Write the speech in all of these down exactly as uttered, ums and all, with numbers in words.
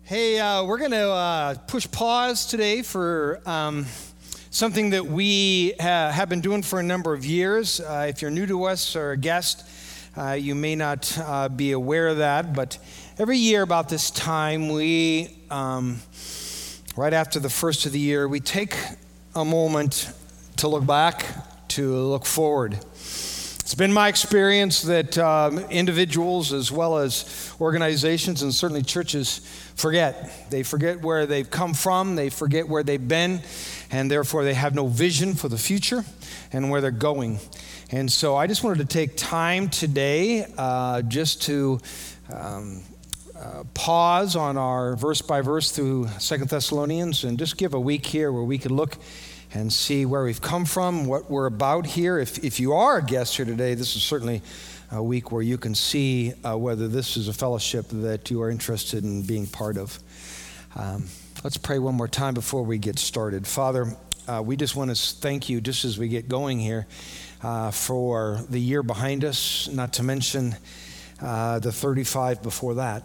Hey, uh, we're going to uh, push pause today for um, something that we ha- have been doing for a number of years. Uh, if you're new to us or a guest, uh, you may not uh, be aware of that, but every year about this time, we, um, right after the first of the year, we take a moment to look back, to look forward. It's been my experience that um, individuals as well as organizations and certainly churches forget. They forget where they've come from, they forget where they've been, and therefore they have no vision for the future and where they're going. And so I just wanted to take time today uh, just to um, uh, pause on our verse by verse through Second Thessalonians and just give a week here where we could look and see where we've come from, what we're about here. If if you are a guest here today, this is certainly a week where you can see uh, whether this is a fellowship that you are interested in being part of. Um, let's pray one more time before we get started. Father, uh, we just want to thank you just as we get going here uh, for the year behind us, not to mention uh, the thirty-five before that.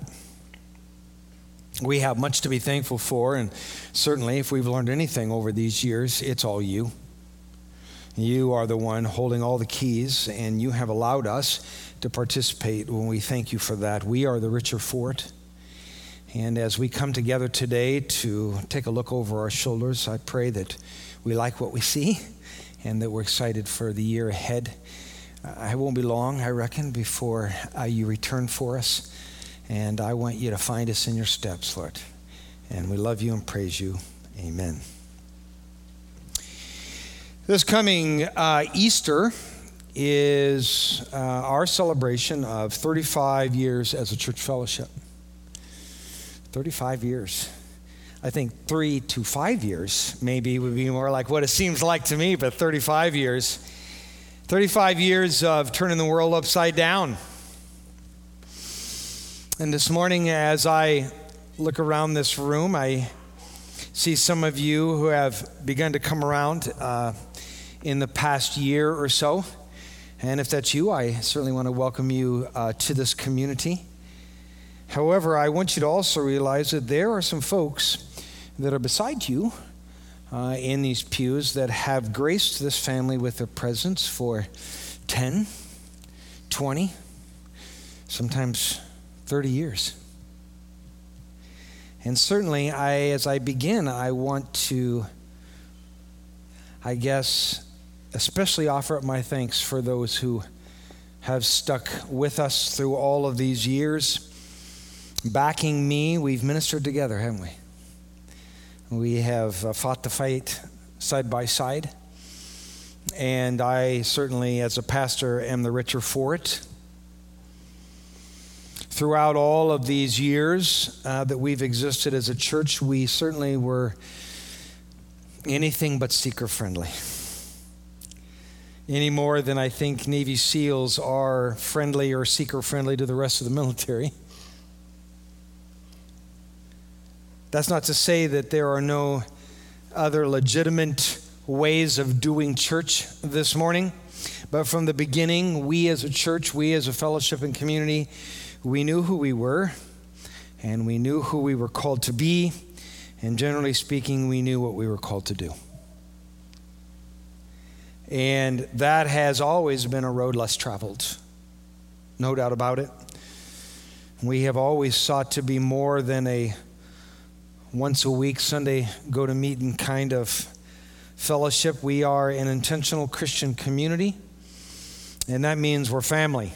We have much to be thankful for, and certainly if we've learned anything over these years, it's all you. You are the one holding all the keys, and you have allowed us to participate when we thank you for that. We are the richer for it. And as we come together today to take a look over our shoulders, I pray that we like what we see and that we're excited for the year ahead. Uh, it won't be long, I reckon, before uh, you return for us. And I want you to find us in your steps, Lord. And we love you and praise you. Amen. This coming uh, Easter is uh, our celebration of thirty-five years as a church fellowship. thirty-five years. I think three to five years maybe would be more like what it seems like to me, but thirty-five years. thirty-five years of turning the world upside down. And this morning, as I look around this room, I see some of you who have begun to come around uh, in the past year or so. And if that's you, I certainly want to welcome you uh, to this community. However, I want you to also realize that there are some folks that are beside you uh, in these pews that have graced this family with their presence for ten, twenty, sometimes thirty years. And certainly, I, as I begin, I want to, I guess, especially offer up my thanks for those who have stuck with us through all of these years, backing me. We've ministered together, haven't we? We have uh, fought the fight side by side. And I certainly, as a pastor, am the richer for it. Throughout all of these years uh, that we've existed as a church, we certainly were anything but seeker-friendly. Any more than I think Navy SEALs are friendly or seeker-friendly to the rest of the military. That's not to say that there are no other legitimate ways of doing church this morning, but from the beginning, we as a church, we as a fellowship and community, we knew who we were, and we knew who we were called to be, and generally speaking, we knew what we were called to do. And that has always been a road less traveled, no doubt about it. We have always sought to be more than a once a week Sunday go to meeting kind of fellowship. We are an intentional Christian community, and that means we're family.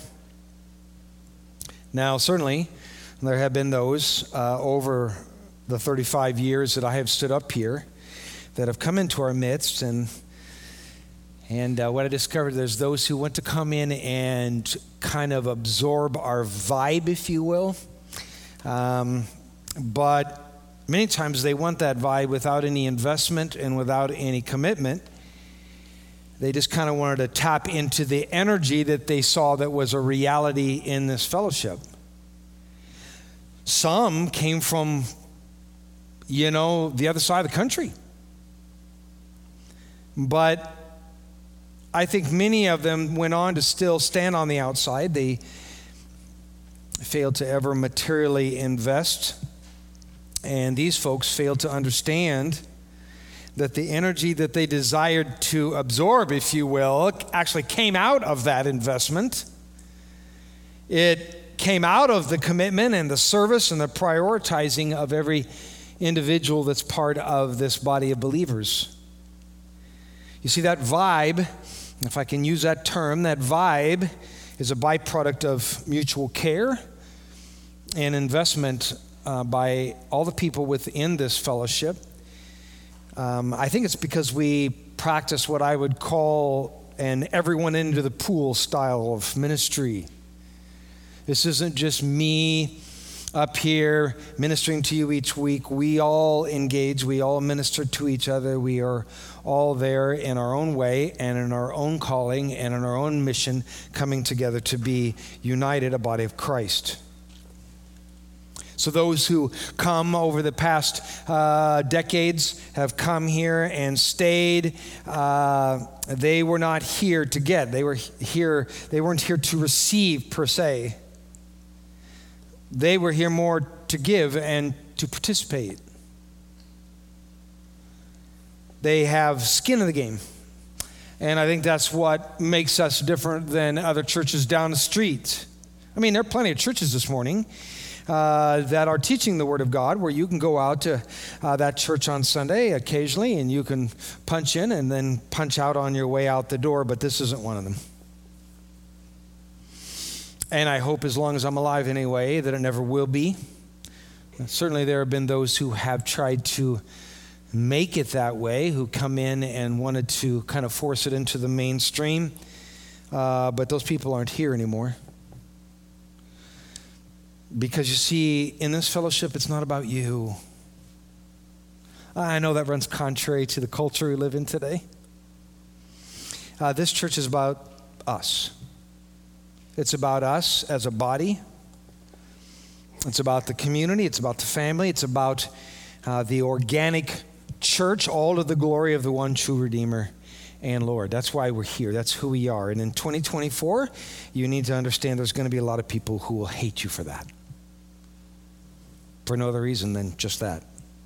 Now, certainly, there have been those uh, over the thirty-five years that I have stood up here that have come into our midst, and and uh, what I discovered, there's those who want to come in and kind of absorb our vibe, if you will, um, but many times they want that vibe without any investment and without any commitment. They just kind of wanted to tap into the energy that they saw that was a reality in this fellowship. Some came from, you know, the other side of the country. But I think many of them went on to still stand on the outside. They failed to ever materially invest And these folks failed to understand that the energy that they desired to absorb, if you will, actually came out of that investment. It came out of the commitment and the service and the prioritizing of every individual that's part of this body of believers. You see, that vibe, if I can use that term, that vibe is a byproduct of mutual care and investment uh, by all the people within this fellowship. Um, I think it's because we practice what I would call an everyone into the pool style of ministry. This isn't just me up here ministering to you each week. We all engage, we all minister to each other. We are all there in our own way and in our own calling and in our own mission, coming together to be united, a body of Christ. So those who come over the past uh, decades have come here and stayed. Uh, they were not here to get. They were here. They weren't here to receive per se. They were here more to give and to participate. They have skin in the game. And I think that's what makes us different than other churches down the street. I mean, there are plenty of churches this morning Uh, that are teaching the Word of God, where you can go out to uh, that church on Sunday occasionally and you can punch in and then punch out on your way out the door, but this isn't one of them. And I hope, as long as I'm alive anyway, that it never will be. Certainly there have been those who have tried to make it that way, who come in and wanted to kind of force it into the mainstream, uh, but those people aren't here anymore. Because you see, in this fellowship, it's not about you. I know that runs contrary to the culture we live in today. Uh, this church is about us. It's about us as a body. It's about the community. It's about the family. It's about uh, the organic church, all to the glory of the one true Redeemer and Lord. That's why we're here. That's who we are. And in twenty twenty-four, you need to understand there's going to be a lot of people who will hate you for that. For no other reason than just that.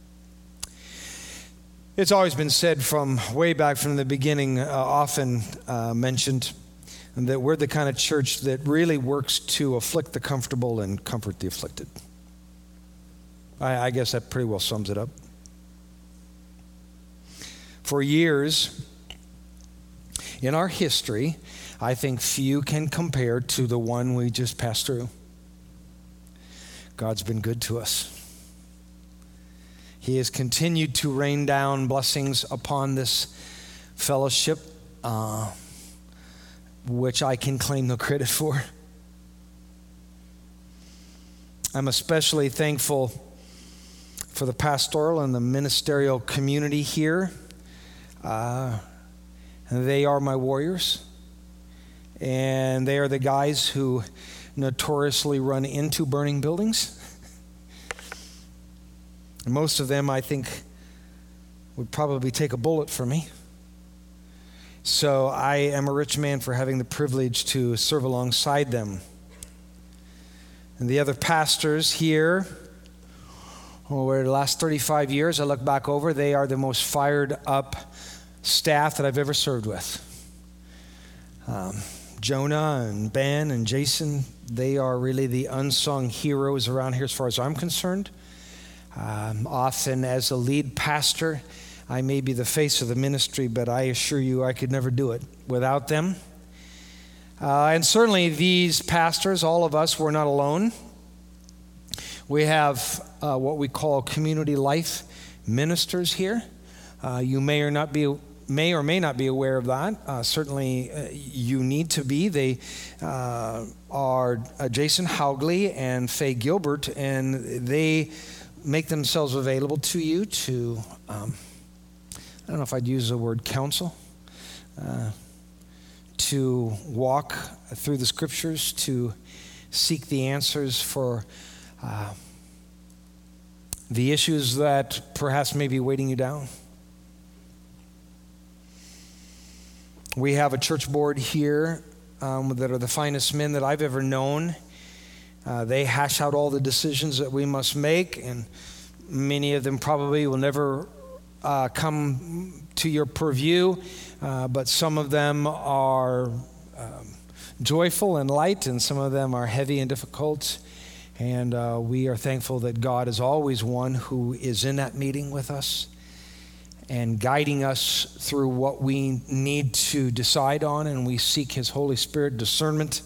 It's always been said from way back from the beginning, uh, often uh, mentioned, that we're the kind of church that really works to afflict the comfortable and comfort the afflicted. I, I guess that pretty well sums it up. For years in our history, I think few can compare to the one we just passed through. God's been good to us. He has continued to rain down blessings upon this fellowship, uh, which I can claim no credit for. I'm especially thankful for the pastoral and the ministerial community here. Uh, they are my warriors, and they are the guys who notoriously run into burning buildings. And most of them, I think, would probably take a bullet for me. So I am a rich man for having the privilege to serve alongside them. And the other pastors here, over the last thirty-five years, I look back over, they are the most fired up staff that I've ever served with. Um, Jonah and Ben and Jason, they are really the unsung heroes around here as far as I'm concerned. Um, often as a lead pastor, I may be the face of the ministry, but I assure you I could never do it without them. Uh, and certainly these pastors, all of us, we're not alone. We have uh, what we call community life ministers here. Uh, you may or not be may or may not be aware of that. Uh, certainly uh, you need to be. They uh, are uh, Jason Haugley and Faye Gilbert, and they make themselves available to you to, um, I don't know if I'd use the word counsel, uh, to walk through the scriptures, to seek the answers for uh, the issues that perhaps may be weighting you down. We have a church board here um, that are the finest men that I've ever known. Uh, they hash out all the decisions that we must make, and Many of them probably will never uh, come to your purview, uh, but some of them are um, joyful and light, and some of them are heavy and difficult. And uh, we are thankful that God is always one who is in that meeting with us and guiding us through what we need to decide on, and we seek His Holy Spirit discernment.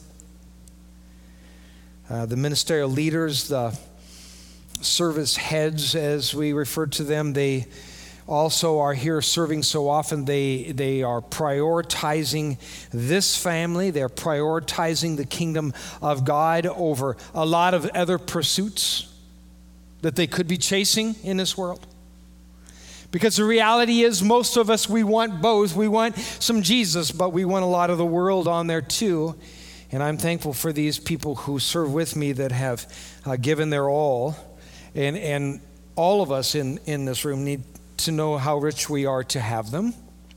Uh, the ministerial leaders, the service heads, as we refer to them, they also are here serving so often. They, they are prioritizing this family. They're prioritizing the kingdom of God over a lot of other pursuits that they could be chasing in this world. Because the reality is, most of us, we want both. We want some Jesus, but we want a lot of the world on there too. And I'm thankful for these people who serve with me that have uh, given their all. And, and all of us in, in this room need to know how rich we are to have them.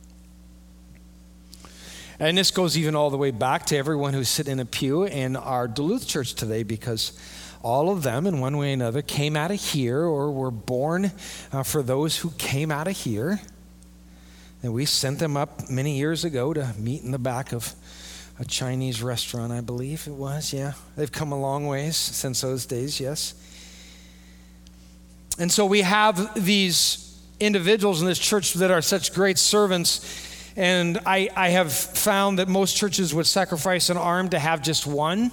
And this goes even all the way back to everyone who's sitting in a pew in our Duluth church today, because all of them, in one way or another, came out of here or were born uh, for those who came out of here. And we sent them up many years ago to meet in the back of a Chinese restaurant, I believe it was. Yeah, they've come a long ways since those days, yes. And so we have these individuals in this church that are such great servants. And I, I have found that most churches would sacrifice an arm to have just one.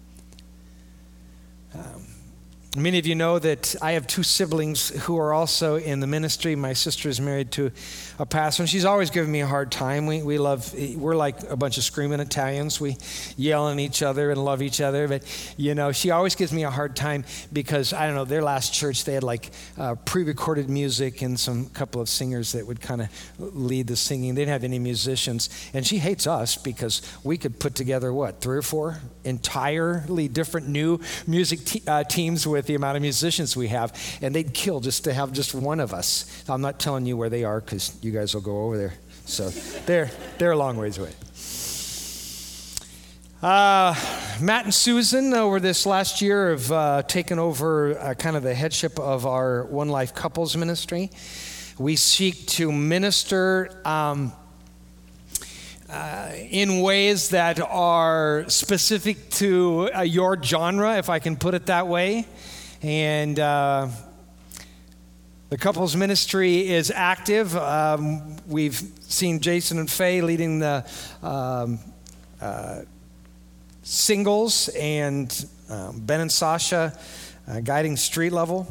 Um, many of you know that I have two siblings who are also in the ministry. My sister is married to a pastor, and she's always given me a hard time. We we love, we're like a bunch of screaming Italians. We yell at each other and love each other. But, you know, she always gives me a hard time because, I don't know, their last church, they had like uh, pre-recorded music and some couple of singers that would kind of lead the singing. They didn't have any musicians. And she hates us because we could put together, what, three or four entirely different new music te- uh, teams with the amount of musicians we have. And they'd kill just to have just one of us. I'm not telling you where they are because you guys will go over there. So they're they're a long ways away. Uh, Matt and Susan, over this last year, have uh, taken over uh, kind of the headship of our One Life Couples Ministry. We seek to minister um, uh, in ways that are specific to uh, your genre, if I can put it that way. And uh, the couples ministry is active. Um, we've seen Jason and Faye leading the um, uh, singles, and um, Ben and Sasha uh, guiding street level.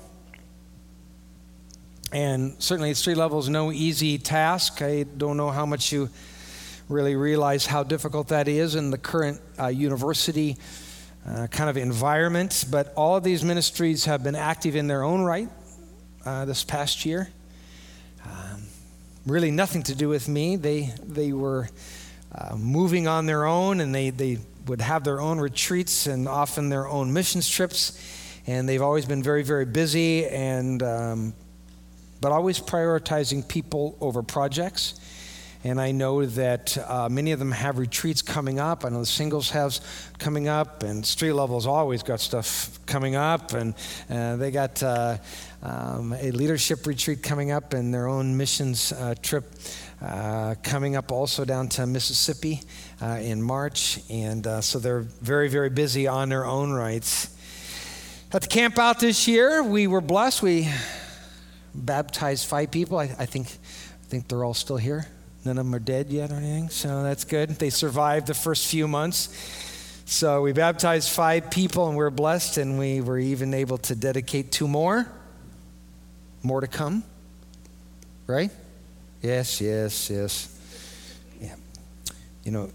And certainly street level is no easy task. I don't know how much you really realize how difficult that is in the current uh, university uh, kind of environment. But all of these ministries have been active in their own right uh, this past year. Um, really nothing to do with me. They they were uh, moving on their own, and they, they would have their own retreats and often their own missions trips. And they've always been very, very busy, and um, but always prioritizing people over projects. And I know that uh, many of them have retreats coming up. I know the singles have coming up, and street level's always got stuff coming up. And uh, they got uh, um, a leadership retreat coming up, and their own missions uh, trip uh, coming up also down to Mississippi uh, in March. And uh, so they're very, very busy on their own rights. At the camp out this year, we were blessed. We baptized five people. I, I think I think they're all still here. None of them are dead yet or anything, so that's good. They survived the first few months. So we baptized five people, and we're blessed, and we were even able to dedicate two more. More to come, right? Yes, yes, yes. Yeah. You know,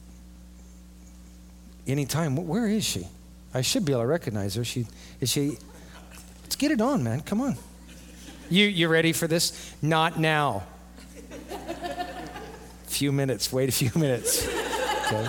anytime, where is she? I should be able to recognize her. She is she? Let's get it on, man. Come on. You you ready for this? Not now. Few minutes. Wait a few minutes. Okay.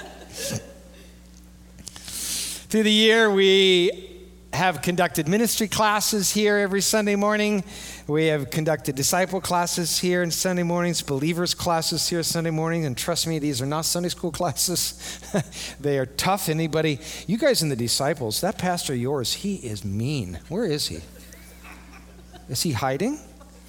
Through the year, we have conducted ministry classes here every Sunday morning. We have conducted disciple classes here on Sunday mornings, believers classes here Sunday morning. And trust me, these are not Sunday school classes. They are tough. Anybody, you guys in the disciples, that pastor of yours, he is mean. Where is he? Is he hiding?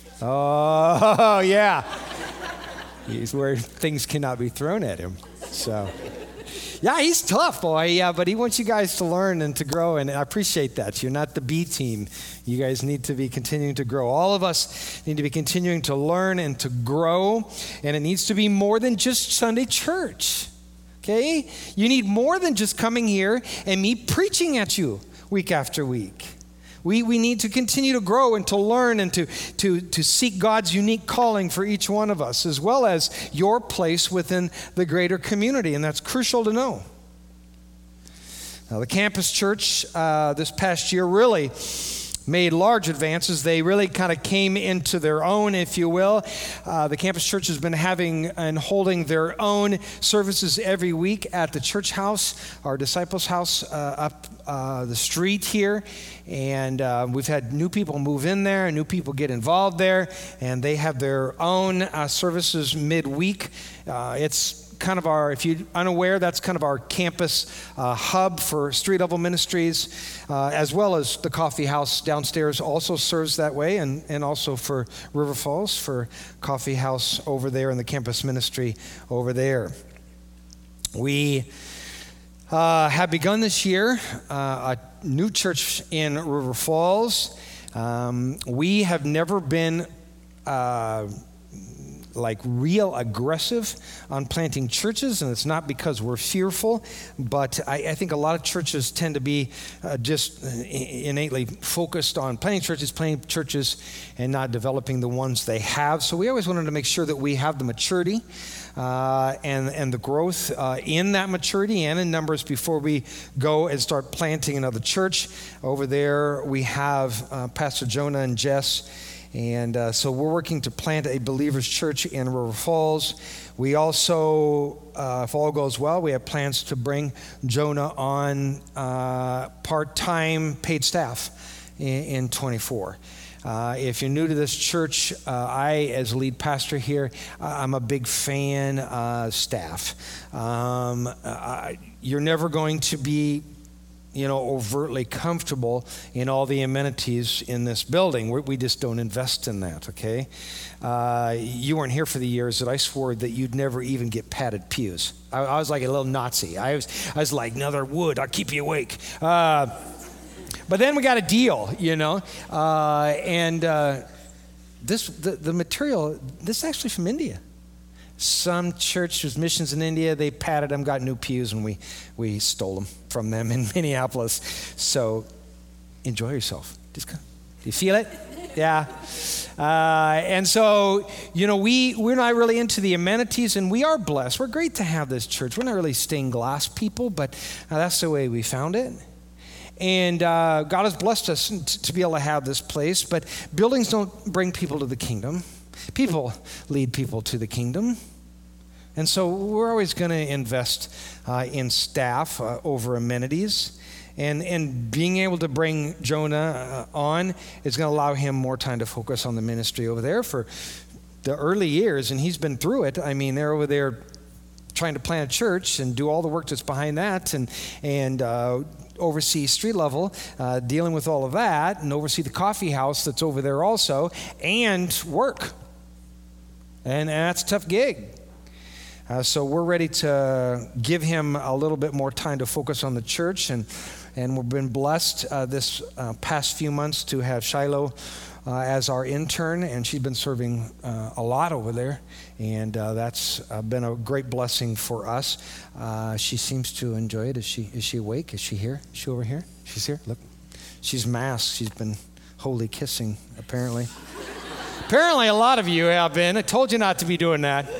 Oh, yeah. He's where things cannot be thrown at him. So, yeah, he's tough, boy. Yeah, but he wants you guys to learn and to grow, and I appreciate that. You're not the B team. You guys need to be continuing to grow. All of us need to be continuing to learn and to grow, and it needs to be more than just Sunday church. Okay? You need more than just coming here and me preaching at you week after week. We we need to continue to grow and to learn and to, to, to seek God's unique calling for each one of us, as well as your place within the greater community, and that's crucial to know. Now, the campus church uh, this past year really made large advances. They really kind of came into their own, if you will. Uh, the campus church has been having and holding their own services every week at the church house, our disciples' house uh, up uh, the street here. And uh, we've had new people move in there, and new people get involved there, and they have their own uh, services midweek. Uh, it's kind of our, if you're unaware, that's kind of our campus uh, hub for street level ministries, uh, as well as the coffee house downstairs also serves that way, and, and also for River Falls, for coffee house over there and the campus ministry over there. We uh, have begun this year uh, a new church in River Falls. Um, we have never been uh, like real aggressive on planting churches, and it's not because we're fearful, but I, I think a lot of churches tend to be uh, just innately focused on planting churches, planting churches, and not developing the ones they have. So we always wanted to make sure that we have the maturity uh, and, and the growth uh, in that maturity and in numbers before we go and start planting another church. Over there we have uh, Pastor Jonah and Jess. And uh, so we're working to plant a believers' church in River Falls. We also, uh, if all goes well, we have plans to bring Jonah on uh, part-time paid staff in, in twenty-four. Uh, if you're new to this church, uh, I, as lead pastor here, uh, I'm a big fan of staff. Um, uh, you're never going to be you know, overtly comfortable in all the amenities in this building. We're, we just don't invest in that, okay? Uh, you weren't here for the years that I swore that you'd never even get padded pews. I, I was like a little Nazi. I was, I was like, another wood, I'll keep you awake. Uh, but then we got a deal, you know? Uh, and uh, this, the, the material, this is actually from India. Some church was missions in India. They padded them, got new pews, and we, we stole them from them in Minneapolis. So enjoy yourself. Just come. Do you feel it? Yeah. Uh, and so, you know, we, we're not really into the amenities, and we are blessed. We're great to have this church. We're not really stained glass people, but uh, that's the way we found it. And uh, God has blessed us t- to be able to have this place, but buildings don't bring people to the kingdom. People lead people to the kingdom. And so we're always going to invest uh, in staff uh, over amenities. And, and being able to bring Jonah uh, on is going to allow him more time to focus on the ministry over there for the early years. And he's been through it. I mean, they're over there trying to plant a church and do all the work that's behind that, and, and uh, oversee street level, uh, dealing with all of that, and oversee the coffee house that's over there also, and work. And, and that's a tough gig. Uh, so we're ready to give him a little bit more time to focus on the church. And, and we've been blessed uh, this uh, past few months to have Shiloh uh, as our intern. And she's been serving uh, a lot over there. And uh, that's uh, been a great blessing for us. Uh, she seems to enjoy it. Is she, is she awake? Is she here? Is she over here? She's here? Look. She's masked. She's been holy kissing, apparently. Apparently, a lot of you have been. I told you not to be doing that.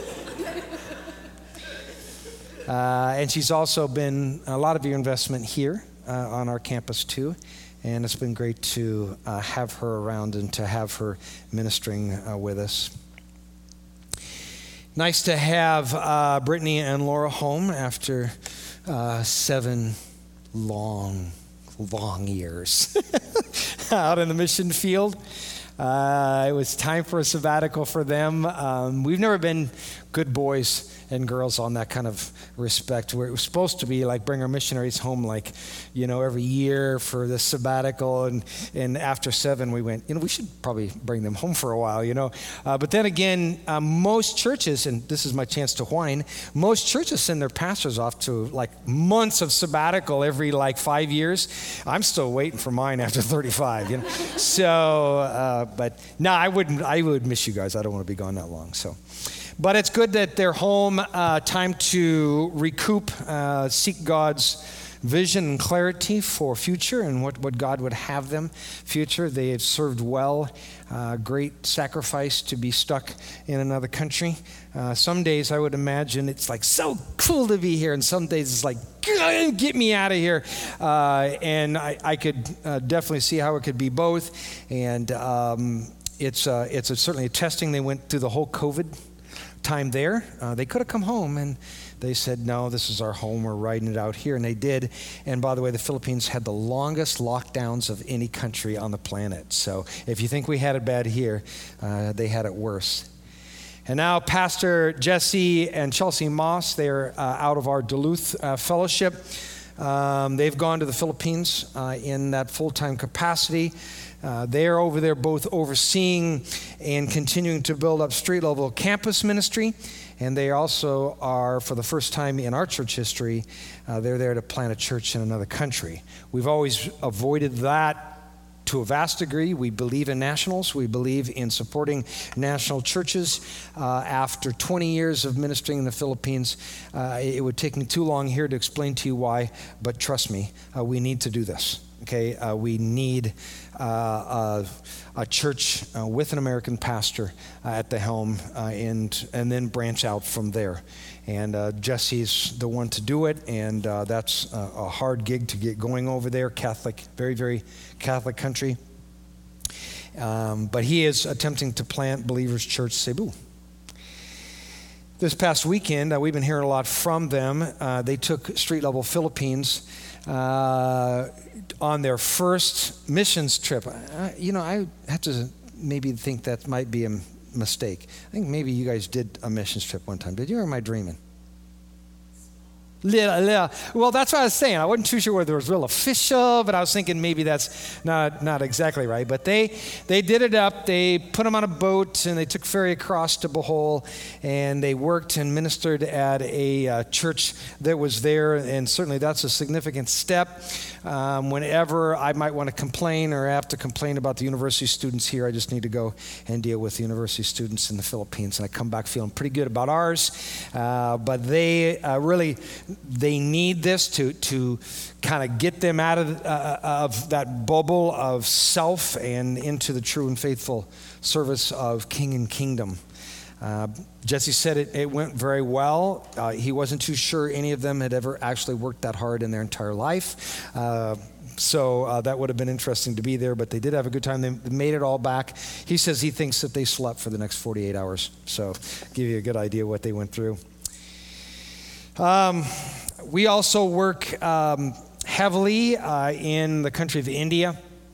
Uh, and she's also been a lot of your investment here uh, on our campus too. And it's been great to uh, have her around and to have her ministering uh, with us. Nice to have uh, Brittany and Laura home after uh, seven long, long years out in the mission field. Uh, it was time for a sabbatical for them. Um, we've never been good boys and girls on that kind of respect, where it was supposed to be like bring our missionaries home like, you know, every year for the sabbatical. And, and after seven, we went, you know, we should probably bring them home for a while, you know. Uh, but then again, uh, most churches, and this is my chance to whine, most churches send their pastors off to like months of sabbatical every like five years. I'm still waiting for mine after thirty-five, you know. So, uh, but no, I wouldn't, I would miss you guys. I don't want to be gone that long, so. But it's good that they're home, uh, time to recoup, uh, seek God's vision and clarity for future and what, what God would have them future. They have served well, uh, great sacrifice to be stuck in another country. Uh, some days I would imagine it's like so cool to be here, and some days it's like, get me out of here. Uh, and I, I could uh, definitely see how it could be both. And um, it's, uh, it's a, certainly a testing. They went through the whole COVID time there. Uh, they could have come home, and they said, no, this is our home. We're riding it out here. And they did. And by the way, the Philippines had the longest lockdowns of any country on the planet. So if you think we had it bad here, uh, they had it worse. And now Pastor Jesse and Chelsea Moss, they're uh, out of our Duluth uh, fellowship. Um, they've gone to the Philippines uh, in that full-time capacity. Uh, they're over there both overseeing and continuing to build up street-level campus ministry. And they also are, for the first time in our church history, uh, they're there to plant a church in another country. We've always avoided that to a vast degree. We believe in nationals. We believe in supporting national churches. Uh, after twenty years of ministering in the Philippines, uh, it would take me too long here to explain to you why, but trust me, uh, we need to do this. Okay, uh, we need uh, a, a church uh, with an American pastor uh, at the helm, uh, and and then branch out from there. And uh, Jesse's the one to do it, and uh, that's a, a hard gig to get going over there. Catholic, very very Catholic country. Um, but he is attempting to plant Believers Church Cebu. This past weekend, uh, we've been hearing a lot from them. Uh, they took Street Level Philippines uh, on their first missions trip. Uh, you know, I have to maybe think that might be a mistake. I think maybe you guys did a missions trip one time. Did you, or am I dreaming? Little, little. Well, that's what I was saying. I wasn't too sure whether it was real official, but I was thinking maybe that's not not exactly right. But they they did it up. They put them on a boat, and they took ferry across to Bohol, and they worked and ministered at a uh, church that was there. And certainly that's a significant step. Um, whenever I might want to complain or have to complain about the university students here, I just need to go and deal with the university students in the Philippines, and I come back feeling pretty good about ours. Uh, but they uh, really. They need this to to kind of get them out of, uh, of that bubble of self and into the true and faithful service of King and Kingdom. Uh, Jesse said it, it went very well. Uh, he wasn't too sure any of them had ever actually worked that hard in their entire life. Uh, So uh, that would have been interesting to be there, but they did have a good time. They made it all back. He says he thinks that they slept for the next forty-eight hours. So give you a good idea what they went through. Um, we also work um, heavily uh, in the country of India.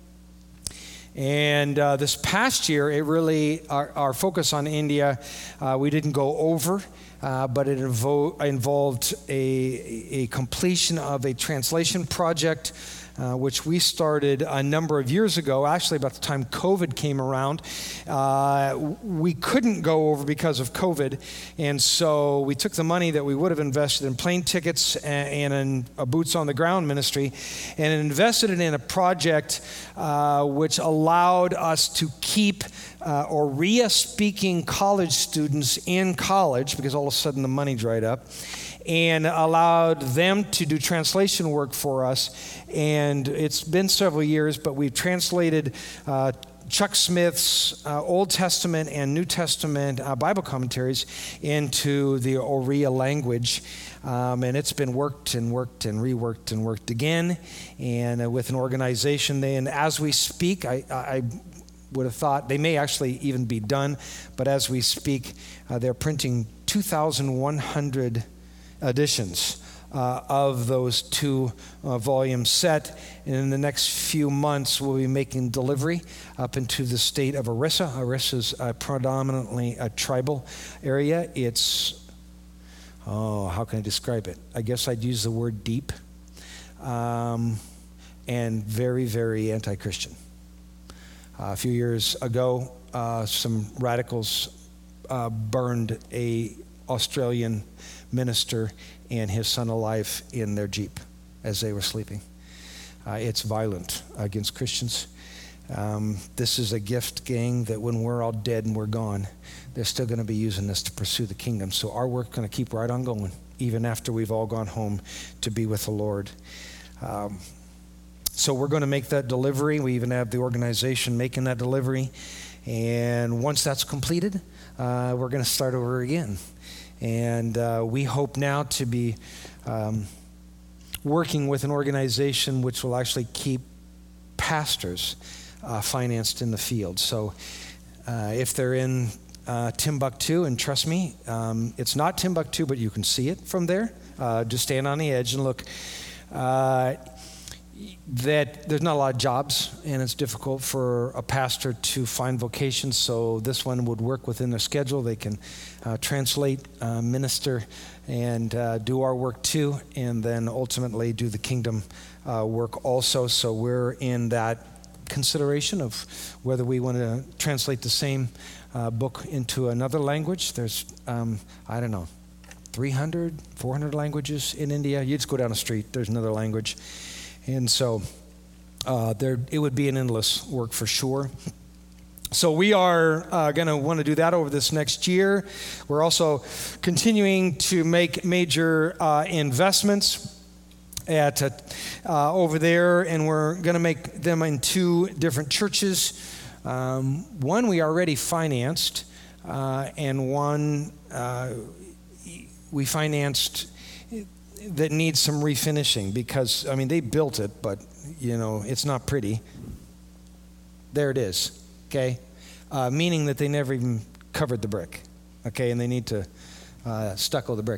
And uh, this past year, it really, our, our focus on India, uh, we didn't go over, uh, but it invo- involved a, a completion of a translation project, Uh, which we started a number of years ago, actually about the time COVID came around. Uh, we couldn't go over because of COVID, and so we took the money that we would have invested in plane tickets and, and in a boots on the ground ministry and invested it in a project uh, which allowed us to keep uh, Oriya-speaking college students in college, because all of a sudden the money dried up, and allowed them to do translation work for us. And it's been several years, but we've translated uh, Chuck Smith's uh, Old Testament and New Testament uh, Bible commentaries into the Oriya language. Um, and it's been worked and worked and reworked and worked again. And uh, with an organization, they, and as we speak, I, I would have thought they may actually even be done, but as we speak, uh, they're printing two thousand one hundred editions uh, of those two uh, volume set. And in the next few months, we'll be making delivery up into the state of Orissa. Orissa is uh, predominantly a tribal area. It's, oh, how can I describe it? I guess I'd use the word deep, um, and very, very anti-Christian. Uh, a few years ago, uh, some radicals uh, burned a Australian minister and his son alive in their Jeep as they were sleeping. Uh, it's violent against Christians. Um, this is a gift, gang, that when we're all dead and we're gone, they're still going to be using this to pursue the kingdom. So our work's going to keep right on going, even after we've all gone home to be with the Lord. Um, so we're going to make that delivery. We even have the organization making that delivery. And once that's completed, uh, we're going to start over again. And uh, we hope now to be um, working with an organization which will actually keep pastors uh, financed in the field. So uh, if they're in uh, Timbuktu, and trust me, um, it's not Timbuktu, but you can see it from there. Uh, just stand on the edge and look. Uh, that there's not a lot of jobs, and it's difficult for a pastor to find vocations, so this one would work within their schedule. They can uh, translate, uh, minister, and uh, do our work too, and then ultimately do the kingdom uh, work also. So we're in that consideration of whether we want to translate the same uh, book into another language. There's, um, I don't know, three hundred, four hundred languages in India. You just go down the street, there's another language. And so uh, there, it would be an endless work for sure. So we are uh, going to want to do that over this next year. We're also continuing to make major uh, investments at uh, uh, over there, and we're going to make them in two different churches. Um, one we already financed, uh, and one uh, we financed that needs some refinishing, because, I mean, they built it, but, you know, it's not pretty. There it is, okay? Uh, meaning that they never even covered the brick, okay? And they need to uh, stucco the brick.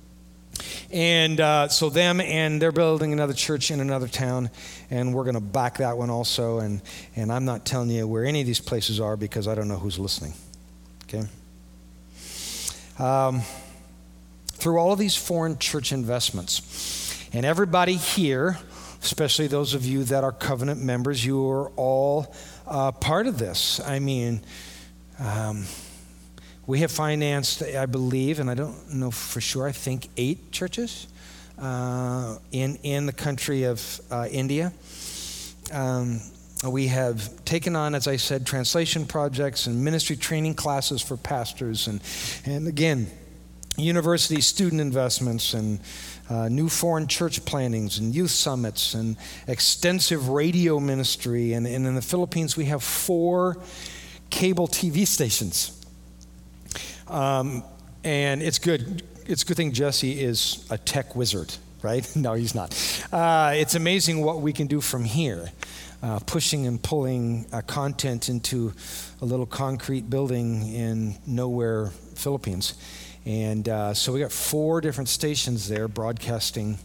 And uh, so them, and they're building another church in another town, and we're going to back that one also. And, and I'm not telling you where any of these places are because I don't know who's listening, okay? Um... Through all of these foreign church investments, and everybody here, especially those of you that are covenant members, you are all uh, part of this. I mean, um, we have financed, I believe, and I don't know for sure, I think eight churches uh, in, in the country of uh, India. Um, we have taken on, as I said, translation projects and ministry training classes for pastors, and, and again, university student investments, and uh, new foreign church plantings, and youth summits, and extensive radio ministry. And, and in the Philippines, we have four cable T V stations. Um, and it's good. It's a good thing Jesse is a tech wizard, right? No, he's not. Uh, it's amazing what we can do from here, uh, pushing and pulling uh, content into a little concrete building in nowhere, Philippines. And uh, so we got four different stations there broadcasting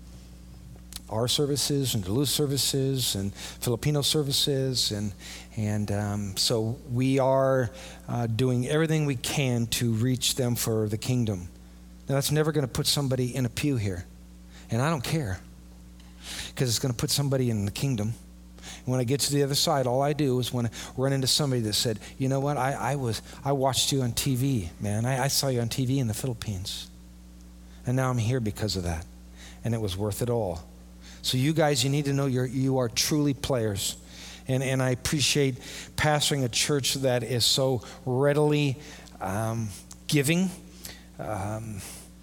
our services and Duluth services and Filipino services. And and um, so we are uh, doing everything we can to reach them for the kingdom. Now, that's never going to put somebody in a pew here. And I don't care, because it's going to put somebody in the kingdom. When I get to the other side, all I do is when I run into somebody that said, you know what, I, I was I watched you on T V, man. I, I saw you on T V in the Philippines. And now I'm here because of that. And it was worth it all. So you guys, you need to know you're, you are truly players. And, and I appreciate pastoring a church that is so readily um, giving. Um,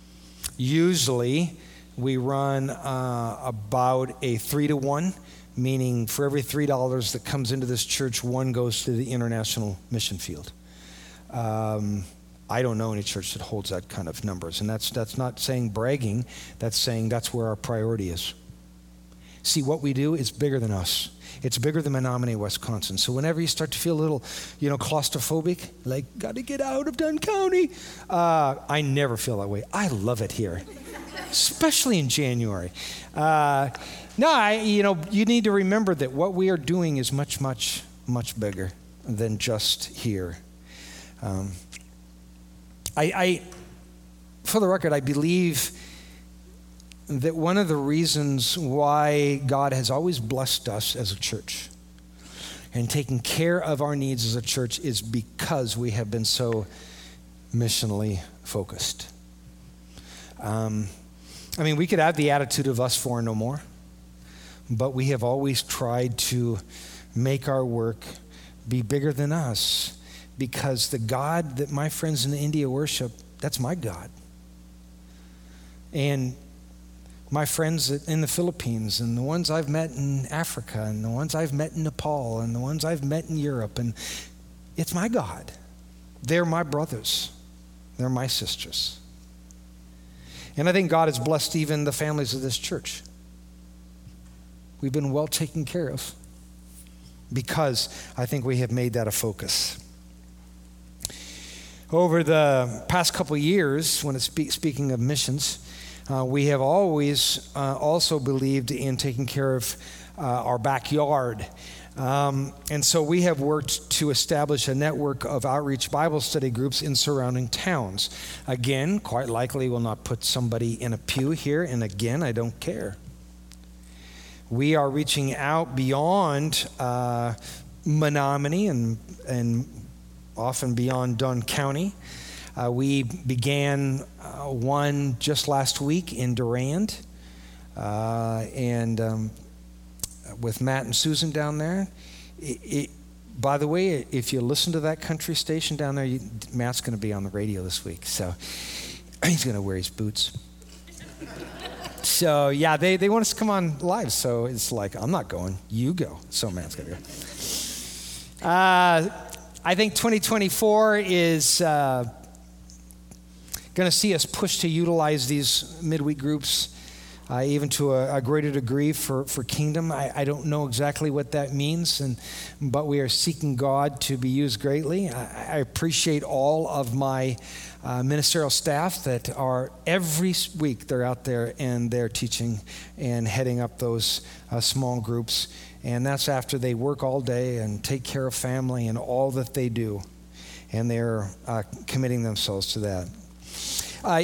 usually we run uh, about a three to one. Meaning for every three dollars that comes into this church, one goes to the international mission field. Um, I don't know any church that holds that kind of numbers. And that's that's not saying bragging. That's saying that's where our priority is. See, what we do is bigger than us. It's bigger than Menominee, Wisconsin. So whenever you start to feel a little, you know, claustrophobic, like, got to get out of Dunn County, uh, I never feel that way. I love it here. especially in January. Uh, no, I, you know, you need to remember that what we are doing is much, much, much bigger than just here. Um, I, I, for the record, I believe that one of the reasons why God has always blessed us as a church and taken care of our needs as a church is because we have been so missionally focused. Um, I mean, we could have the attitude of us four and no more, but we have always tried to make our work be bigger than us, because the God that my friends in India worship, that's my God. And my friends in the Philippines, and the ones I've met in Africa, and the ones I've met in Nepal, and the ones I've met in Europe, and it's my God. They're my brothers. They're my sisters. And I think God has blessed even the families of this church. We've been well taken care of because I think we have made that a focus. Over the past couple of years, when it's spe- speaking of missions, Uh, we have always uh, also believed in taking care of uh, our backyard. Um, and so we have worked to establish a network of outreach Bible study groups in surrounding towns. Again, quite likely we'll not put somebody in a pew here, and again, I don't care. We are reaching out beyond uh, Menominee and, and often beyond Dunn County. Uh, we began uh, one just last week in Durand, uh, and um, with Matt and Susan down there. It, it, by the way, if you listen to that country station down there, you, Matt's going to be on the radio this week, so he's going to wear his boots. So yeah, they, they want us to come on live, so it's like, I'm not going, you go. So Matt's going to go. Uh, I think twenty twenty-four is Uh, going to see us push to utilize these midweek groups uh, even to a, a greater degree for, for kingdom. I, I don't know exactly what that means, and but we are seeking God to be used greatly. I, I appreciate all of my uh, ministerial staff that are every week they're out there and they're teaching and heading up those uh, small groups. And that's after they work all day and take care of family and all that they do. And they're uh, committing themselves to that. Uh,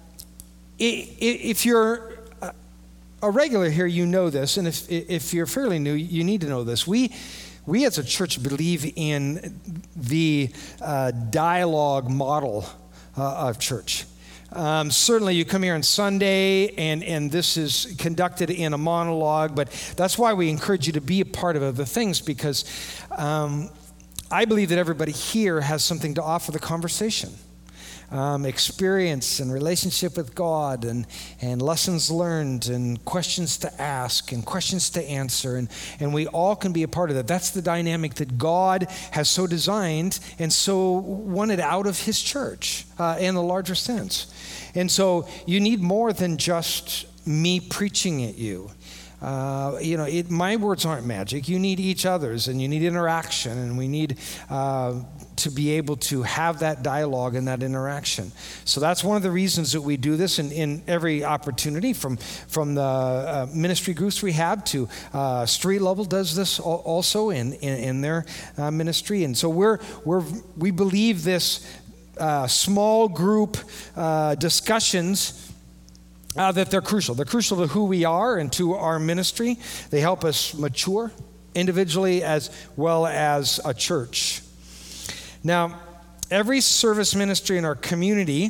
if you're a regular here, you know this, and if if you're fairly new, you need to know this. We we as a church believe in the uh, dialogue model uh, of church. Um, certainly, you come here on Sunday, and, and this is conducted in a monologue, but that's why we encourage you to be a part of other things, because um, I believe that everybody here has something to offer the conversation. Um, experience and relationship with God, and, and lessons learned, and questions to ask and questions to answer, and, and we all can be a part of that. That's the dynamic that God has so designed and so wanted out of his church uh, in the larger sense. And so you need more than just me preaching at you. Uh, you know, it, my words aren't magic. You need each other's, and you need interaction, and we need uh, to be able to have that dialogue and that interaction. So that's one of the reasons that we do this in, in every opportunity, from from the uh, ministry groups we have to uh, Street Level does this also in in, in their uh, ministry. And so we're we're we believe this uh, small group uh, discussions. Uh, that they're crucial. They're crucial to who we are and to our ministry. They help us mature individually as well as a church. Now, every service ministry in our community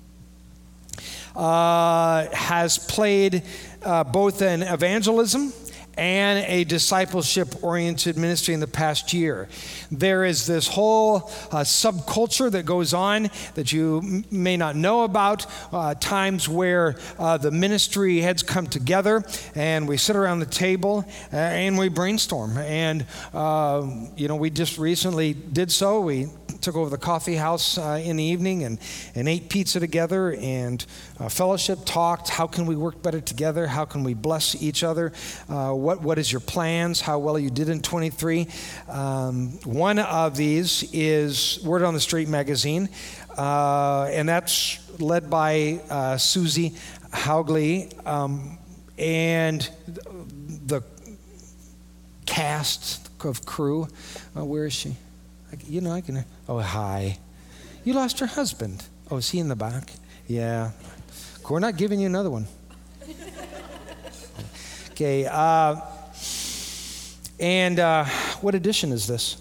uh, has played uh, both an evangelism and a discipleship-oriented ministry in the past year. There is this whole uh, subculture that goes on that you m- may not know about, uh, times where uh, the ministry heads come together and we sit around the table uh, and we brainstorm. And, uh, you know, we just recently did so. We took over the coffee house uh, in the evening and, and ate pizza together and uh, fellowship, talked. How can we work better together? How can we bless each other? Uh, what What is your plans? How well you did in twenty-three? Um, one of these is Word on the Street magazine, uh, and that's led by uh, Susie Hauglie, um, and the cast of crew. Uh, where is she? I, you know, I can. Oh, hi. You lost your husband. Oh, is he in the back? Yeah. We're not giving you another one. Okay. Uh, and uh, what edition is this?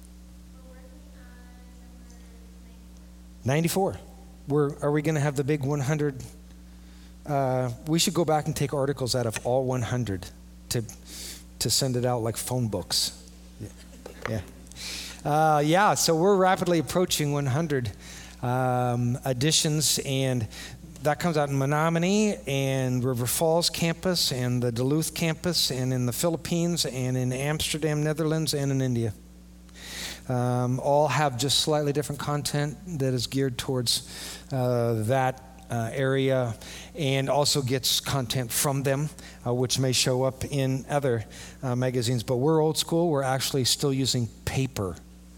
ninety-four. We're, are we going to have the big one hundred? Uh, we should go back and take articles out of all one hundred to to send it out like phone books. Yeah. Yeah. Uh, yeah, so we're rapidly approaching one hundred um, editions, and that comes out in Menominee and River Falls campus and the Duluth campus and in the Philippines and in Amsterdam, Netherlands, and in India. Um, all have just slightly different content that is geared towards uh, that uh, area, and also gets content from them, uh, which may show up in other uh, magazines. But we're old school. We're actually still using paper.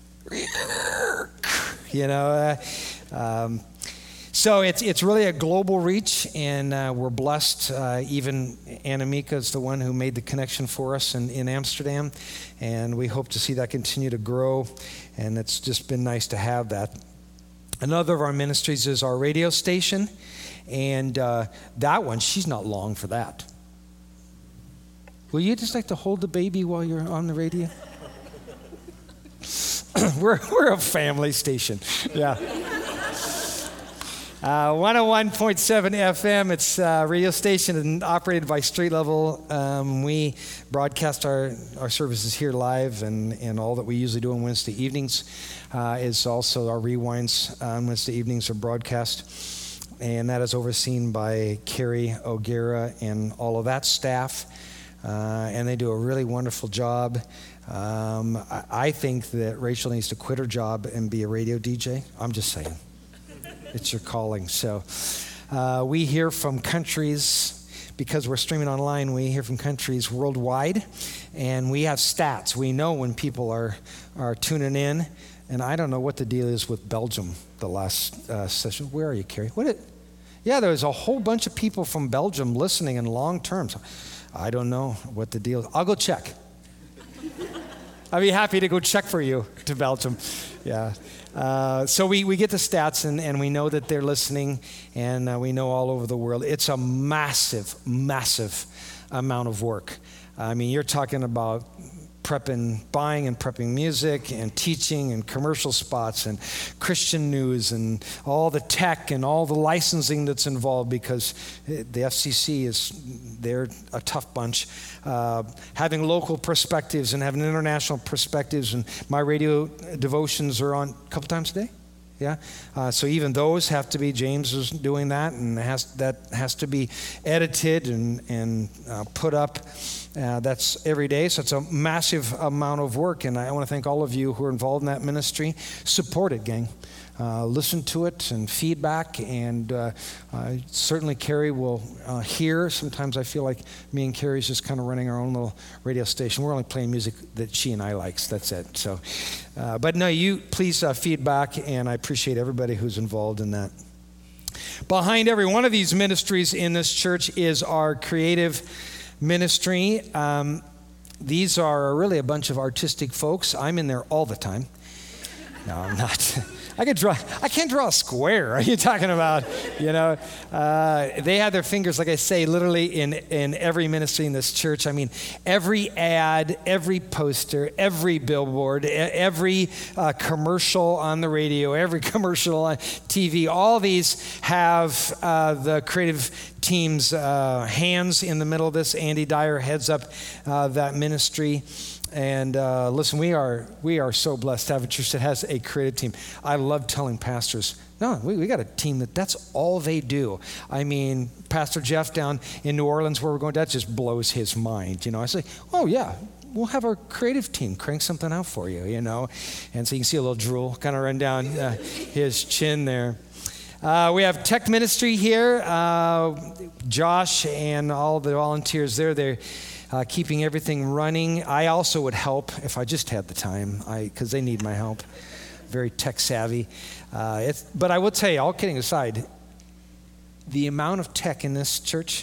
You know, uh, um, so it's it's really a global reach, and uh, we're blessed. Uh, even Anamika is the one who made the connection for us in, in Amsterdam, and we hope to see that continue to grow, and it's just been nice to have that. Another of our ministries is our radio station, and uh, that one, she's not long for that. Will you just like to hold the baby while you're on the radio? we're we're a family station, yeah. Uh, one oh one point seven F M, it's a radio station and operated by Street Level. Um, we broadcast our, our services here live, and, and all that we usually do on Wednesday evenings uh, is also our rewinds on Wednesday evenings are broadcast. And that is overseen by Carrie O'Gara and all of that staff. Uh, and they do a really wonderful job. Um, I, I think that Rachel needs to quit her job and be a radio D J. I'm just saying. It's your calling. So uh, we hear from countries, because we're streaming online, we hear from countries worldwide, and we have stats. We know when people are, are tuning in, and I don't know what the deal is with Belgium the last uh, session. Where are you, Carrie? What it? Yeah, there was a whole bunch of people from Belgium listening in long terms. I don't know what the deal is. I'll go check. I'd be happy to go check for you to Belgium. Yeah. Uh, so we, we get the stats, and, and we know that they're listening, and uh, we know all over the world. It's a massive, massive amount of work. I mean, you're talking about prepping, buying and prepping music and teaching and commercial spots and Christian news and all the tech and all the licensing that's involved, because the F C C is, they're a tough bunch. Uh, having local perspectives and having international perspectives, and my radio devotions are on a couple times a day. Yeah, uh, so even those have to be, James is doing that, and has, that has to be edited and, and uh, put up. Uh, that's every day, so it's a massive amount of work, and I want to thank all of you who are involved in that ministry. Support it, gang. Uh, listen to it and feedback, and uh, uh, certainly Carrie will uh, hear. Sometimes I feel like me and Carrie's just kind of running our own little radio station. We're only playing music that she and I likes. That's it. So, uh, but no, you please uh, feedback, and I appreciate everybody who's involved in that. Behind every one of these ministries in this church is our creative ministry. Um, these are really a bunch of artistic folks. I'm in there all the time. No, I'm not. I could draw. I can't draw a square. Are you talking about? You know, uh, they have their fingers, like I say, literally in in every ministry in this church. I mean, every ad, every poster, every billboard, every uh, commercial on the radio, every commercial on T V. All these have uh, the creative team's uh, hands in the middle of this. Andy Dyer heads up uh, that ministry. And uh, listen, we are we are so blessed to have a church that has a creative team. I love telling pastors, no, we, we got a team that that's all they do. I mean, Pastor Jeff down in New Orleans, where we're going, that just blows his mind. You know, I say, oh yeah, we'll have our creative team crank something out for you. You know, and so you can see a little drool kind of run down uh, his chin there. Uh, we have tech ministry here. Uh, Josh and all the volunteers there, they're uh, keeping everything running. I also would help if I just had the time, because they need my help. Very tech savvy. Uh, it's, but I will tell you, all kidding aside, the amount of tech in this church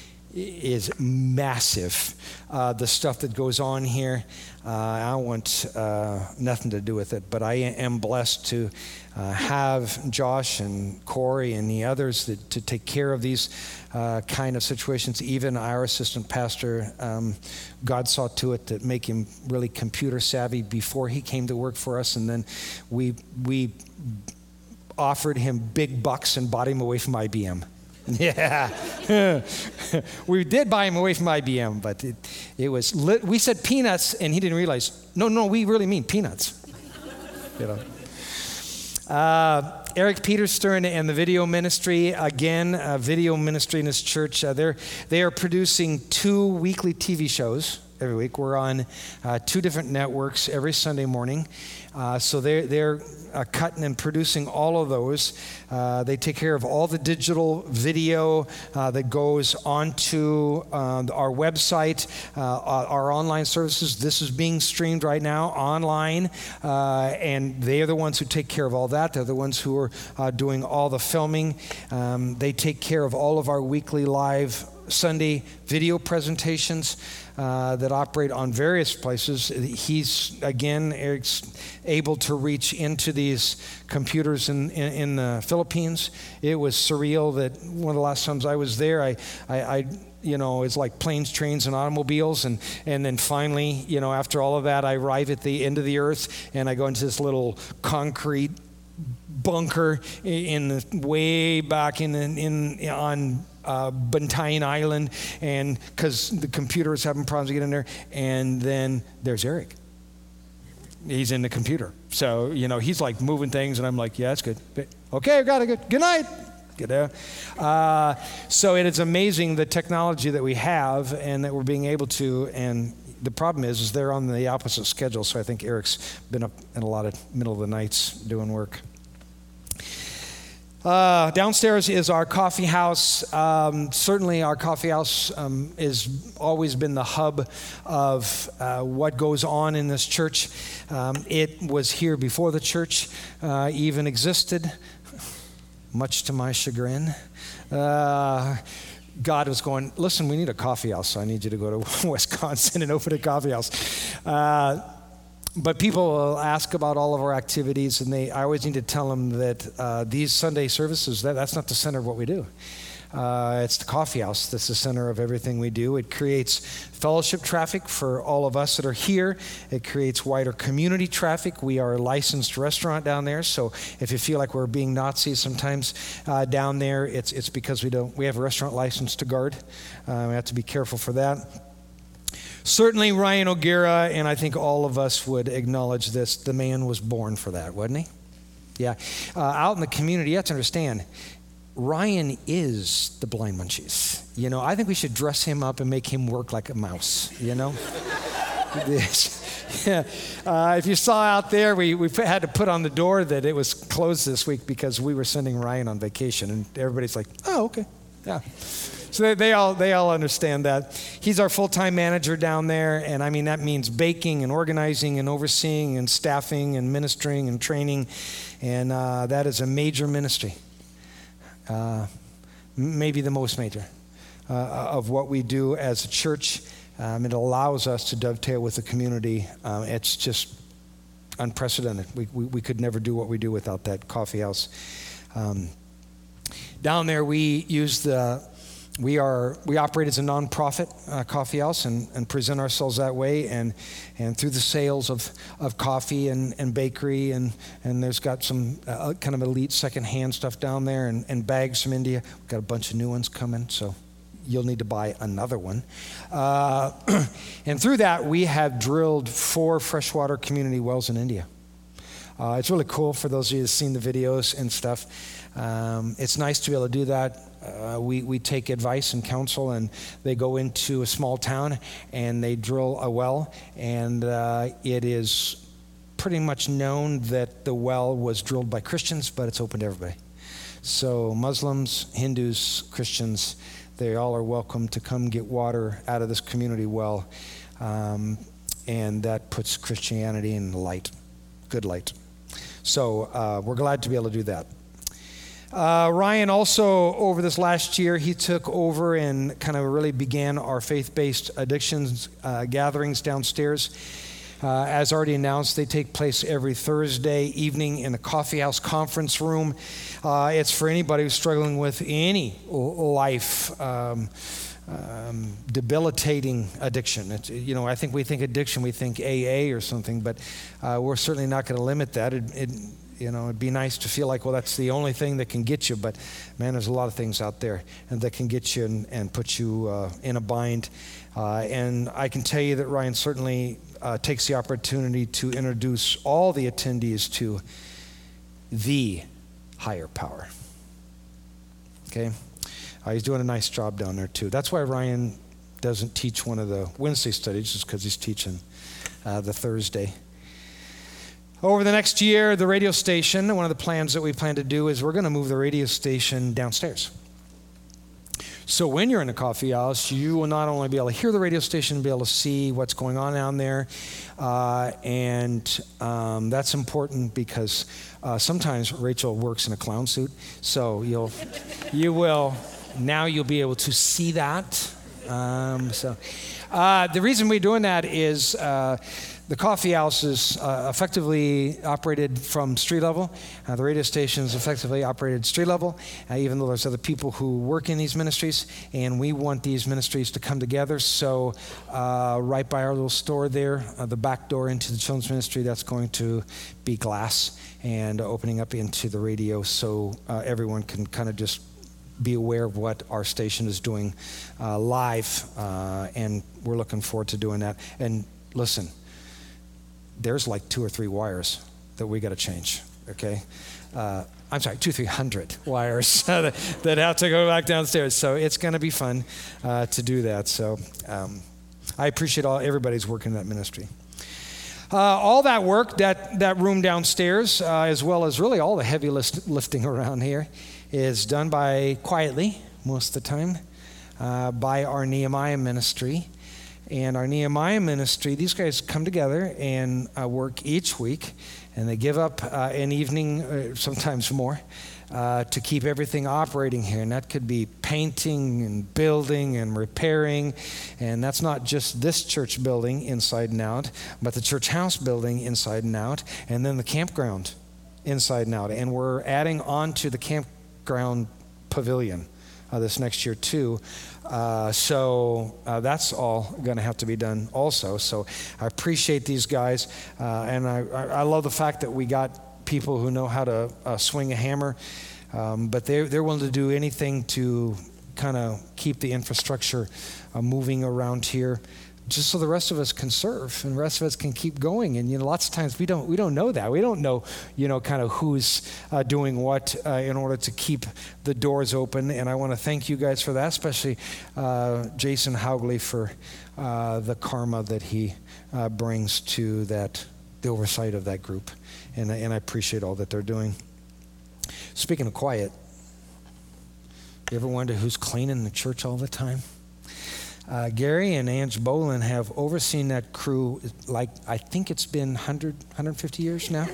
is massive. Uh, the stuff that goes on here, uh, I want uh, nothing to do with it, but I am blessed to uh, have Josh and Corey and the others that, to take care of these uh, kind of situations. Even our assistant pastor, um, God saw to it to make him really computer savvy before he came to work for us, and then we we offered him big bucks and bought him away from I B M. Yeah, we did buy him away from I B M, but it, it was, lit, we said peanuts, and he didn't realize, no, no, we really mean peanuts. You know. Uh, Eric Peterstern and the video ministry, again, uh, video ministry in this church, uh, they're, they are producing two weekly T V shows every week. We're on uh, two different networks every Sunday morning. Uh, so they're, they're uh, cutting and producing all of those. Uh, they take care of all the digital video uh, that goes onto uh, our website, uh, our online services. This is being streamed right now online, uh, and they are the ones who take care of all that. They're the ones who are uh, doing all the filming. Um, they take care of all of our weekly live Sunday video presentations uh, that operate on various places. He's, again, Eric's able to reach into these computers in, in, in the Philippines. It was surreal that one of the last times I was there, I, I, I you know, it's like planes, trains, and automobiles. And, and then finally, you know, after all of that, I arrive at the end of the earth, and I go into this little concrete bunker in the way back in, in, in on Uh, Bantayan Island, and because the computer was having problems to get in there, and then there's Eric. He's in the computer, so you know he's like moving things, and I'm like, yeah, that's good. Okay, I got it. Good. Good night. Good. Uh, so it is amazing the technology that we have, and that we're being able to. And the problem is, is they're on the opposite schedule. So I think Eric's been up in a lot of middle of the nights doing work. Uh, downstairs is our coffee house. Um, certainly our coffee house um, has always been the hub of uh, what goes on in this church. Um, it was here before the church uh, even existed, much to my chagrin. Uh, God was going, listen, we need a coffee house, so I need you to go to Wisconsin and open a coffee house. Uh, But people will ask about all of our activities, and they, I always need to tell them that uh, these Sunday services, that, that's not the center of what we do. Uh, it's the coffee house that's the center of everything we do. It creates fellowship traffic for all of us that are here. It creates wider community traffic. We are a licensed restaurant down there, so if you feel like we're being Nazis sometimes uh, down there, it's it's because we don't. We have a restaurant license to guard. Uh, we have to be careful for that. Certainly Ryan O'Gara, and I think all of us would acknowledge this, the man was born for that, wasn't he? Yeah. Uh, out in the community, you have to understand, Ryan is the blind munchies. You know, I think we should dress him up and make him work like a mouse, you know? Yeah. Uh, if you saw out there, we, we had to put on the door that it was closed this week because we were sending Ryan on vacation, and everybody's like, oh, okay, yeah. So they, they all they all understand that. He's our full-time manager down there, and I mean that means baking and organizing and overseeing and staffing and ministering and training, and uh, that is a major ministry, uh, maybe the most major uh, of what we do as a church. Um, it allows us to dovetail with the community. Um, it's just unprecedented. We, we we could never do what we do without that coffee house. Um, down there, we use the. We are we operate as a nonprofit uh, coffee house and, and present ourselves that way, and and through the sales of, of coffee and, and bakery, and, and there's got some uh, kind of elite secondhand stuff down there, and, and bags from India. We've got a bunch of new ones coming, so you'll need to buy another one. Uh, and through that, we have drilled four freshwater community wells in India. Uh, it's really cool for those of you who've seen the videos and stuff. Um, it's nice to be able to do that. Uh, we, we take advice and counsel, and they go into a small town and they drill a well, and uh, it is pretty much known that the well was drilled by Christians, but it's open to everybody. So Muslims, Hindus, Christians, they all are welcome to come get water out of this community well, um, and that puts Christianity in light, good light. So uh, we're glad to be able to do that. Uh, Ryan also, over this last year, he took over and kind of really began our faith-based addictions uh, gatherings downstairs. Uh, as already announced, they take place every Thursday evening in the Coffee House conference room. Uh, it's for anybody who's struggling with any life um, um, debilitating addiction. It's, you know, I think we think addiction, we think A A or something, but uh, we're certainly not going to limit that. It, it, You know, it'd be nice to feel like, well, that's the only thing that can get you. But, man, there's a lot of things out there and that can get you and, and put you uh, in a bind. Uh, and I can tell you that Ryan certainly uh, takes the opportunity to introduce all the attendees to the higher power. Okay? Uh, he's doing a nice job down there, too. That's why Ryan doesn't teach one of the Wednesday studies, just because he's teaching uh, the Thursday. Over the next year, the radio station, one of the plans that we plan to do is we're going to move the radio station downstairs. So when you're in a coffee house, you will not only be able to hear the radio station, be able to see what's going on down there. Uh, and um, that's important because uh, sometimes Rachel works in a clown suit. So you'll, you will, now you'll be able to see that. Um, so uh, the reason we're doing that is uh, the coffee house is uh, effectively operated from street level. Uh, the radio station is effectively operated street level, uh, even though there's other people who work in these ministries, and we want these ministries to come together. So uh, right by our little store there, uh, the back door into the children's ministry, that's going to be glass and uh, opening up into the radio so uh, everyone can kind of just be aware of what our station is doing uh, live, uh, and we're looking forward to doing that. And listen, there's like two or three wires that we got to change, okay? Uh, I'm sorry, two, three hundred wires that, that have to go back downstairs. So it's going to be fun uh, to do that. So um, I appreciate all everybody's work in that ministry. Uh, all that work, that, that room downstairs, uh, as well as really all the heavy list, lifting around here, is done by quietly, most of the time, uh, by our Nehemiah ministry. And our Nehemiah ministry, these guys come together and uh, work each week, and they give up uh, an evening, uh, sometimes more, uh, to keep everything operating here. And that could be painting and building and repairing. And that's not just this church building inside and out, but the church house building inside and out, and then the campground inside and out. And we're adding on to the campground pavilion uh, this next year too. Uh, so uh, that's all going to have to be done also. So I appreciate these guys, uh, and I, I love the fact that we got people who know how to uh, swing a hammer, um, but they're, they're willing to do anything to kind of keep the infrastructure uh, moving around here, just so the rest of us can serve and the rest of us can keep going. And, you know, lots of times we don't we don't know that. We don't know, you know, kind of who's uh, doing what uh, in order to keep the doors open. And I want to thank you guys for that, especially uh, Jason Haugley for uh, the karma that he uh, brings to that, the oversight of that group. And, and I appreciate all that they're doing. Speaking of quiet, you ever wonder who's cleaning the church all the time? Uh, Gary and Ange Bolin have overseen that crew, like, I think it's been one hundred, one hundred fifty years now.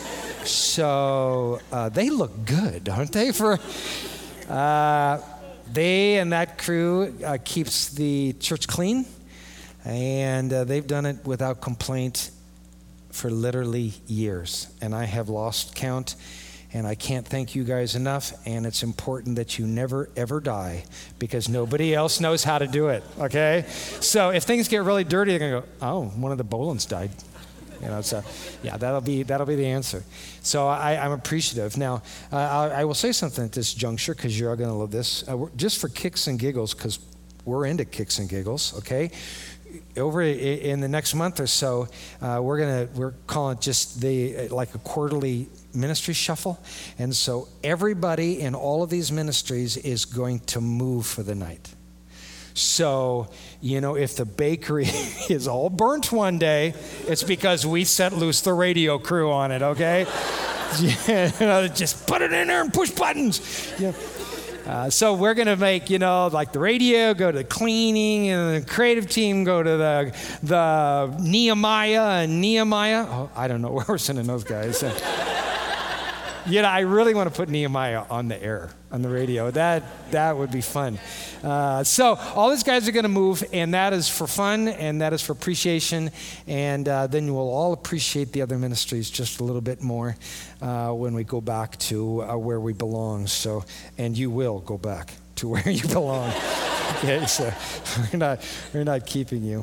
So uh, they look good, don't they? For uh, they and that crew uh, keeps the church clean, and uh, they've done it without complaint for literally years. And I have lost count. And I can't thank you guys enough, and it's important that you never, ever die because nobody else knows how to do it, okay? So if things get really dirty, they're going to go, oh, one of the Bolins died. You know, so yeah, that'll be that'll be the answer. So I, I'm appreciative. Now, uh, I, I will say something at this juncture because you're all going to love this. Uh, just for kicks and giggles, because we're into kicks and giggles, okay? Over in the next month or so, uh, we're gonna we're calling it just the like a quarterly ministry shuffle, and so everybody in all of these ministries is going to move for the night. So, you know, if the bakery is all burnt one day, it's because we set loose the radio crew on it. Okay, you know, just put it in there and push buttons. Yeah. Uh, so we're going to make, you know, like the radio go to the cleaning, and the creative team go to the the Nehemiah and Nehemiah. Oh, I don't know where we're sending those guys. you know, I really want to put Nehemiah on the air, on the radio. That that would be fun. Uh, so all these guys are going to move, and that is for fun, and that is for appreciation, and uh, then you will all appreciate the other ministries just a little bit more uh, when we go back to uh, where we belong. So, and you will go back to where you belong. Okay, so we're not we're not keeping you.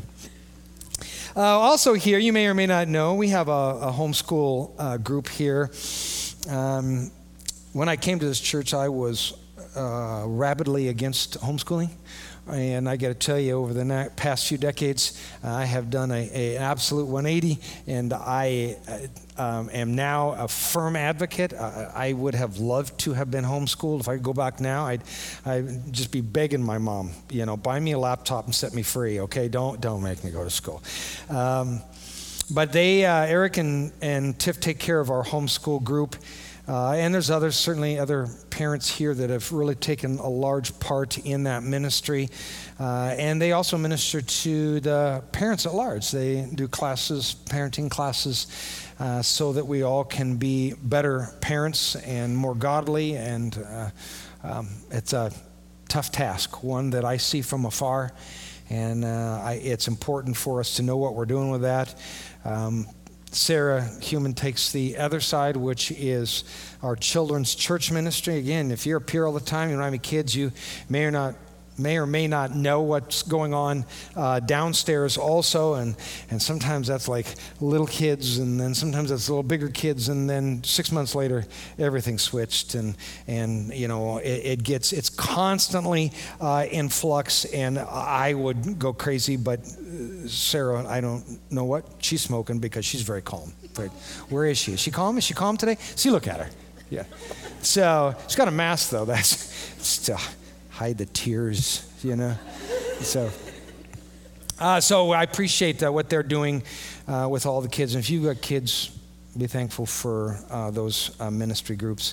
Uh, also here, you may or may not know, we have a, a homeschool uh, group here. Um, when I came to this church, I was uh, rabidly against homeschooling. And I got to tell you, over the na- past few decades, uh, I have done an absolute one eighty, and I uh, um, am now a firm advocate. Uh, I would have loved to have been homeschooled. If I could go back now, I'd, I'd just be begging my mom, you know, buy me a laptop and set me free, okay? Don't don't make me go to school. Um, but they, uh, Eric and, and Tiff take care of our homeschool group. Uh, and there's others, certainly other parents here that have really taken a large part in that ministry. Uh, and they also minister to the parents at large. They do classes, parenting classes, uh, so that we all can be better parents and more godly. And uh, um, it's a tough task, one that I see from afar. And uh, I, it's important for us to know what we're doing with that. Um, Sarah Human takes the other side, which is our children's church ministry. Again, if you're up here all the time, you don't have any kids, you may or not may or may not know what's going on uh, downstairs also, and and sometimes that's like little kids, and then sometimes that's little bigger kids, and then six months later everything's switched, and and you know it, it gets it's constantly uh, in flux, and I would go crazy, but Sarah, I don't know what she's smoking because she's very calm. Right. Where is she? Is she calm? Is she calm today? See, look at her. Yeah. So she's got a mask though. That's to hide the tears, you know. So, uh, so I appreciate uh, what they're doing uh, with all the kids. And if you've got kids, be thankful for uh, those uh, ministry groups.